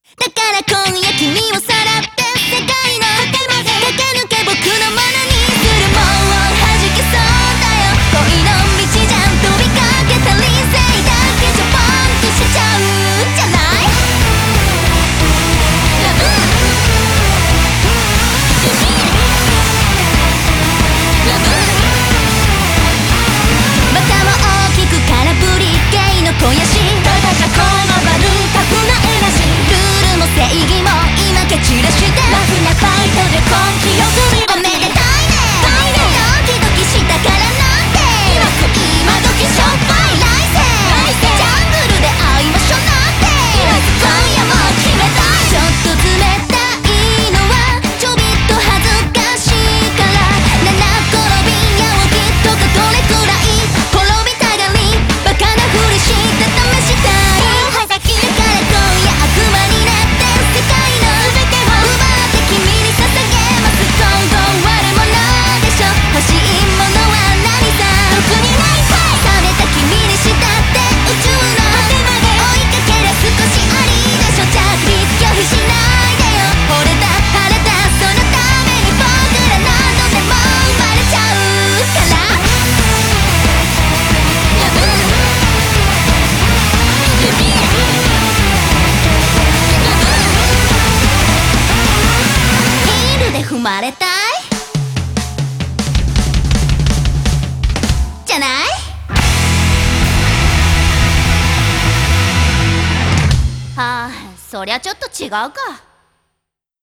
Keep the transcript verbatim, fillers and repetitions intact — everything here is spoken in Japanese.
だから今夜君をさらって世界の果てまで駆け抜け僕のものにするもう弾けそうだよ恋の道じゃん飛びかけた理性だけじゃポンとしちゃうんじゃないラブラブまたも大きく空振りゲイの肥やしただじゃこのバルタフなエナジールールも正義も今蹴散らしてラフなファイトで根気よくおめでたいねドキドキしたからなんて今時しょっぱい来世ジャングルで会いましょうなんて今夜も決めたいちょっと冷たいのはちょびっと恥ずかしいから七転び八起きとかどれくらい転びたがりバカなふりして試したいだから今夜悪魔になって世界の全てを奪って君に捧げます今後悪者でしょ欲しいものは何さ特にないさ冷めた君にしたって宇宙の果てまで追いかけりゃ少しありでしょ着陸拒否しないでよ惚れた晴れたそのために僕ら何度でも生まれちゃうからラブヒールで踏まれたいじゃないはあ、そりゃちょっと違うか。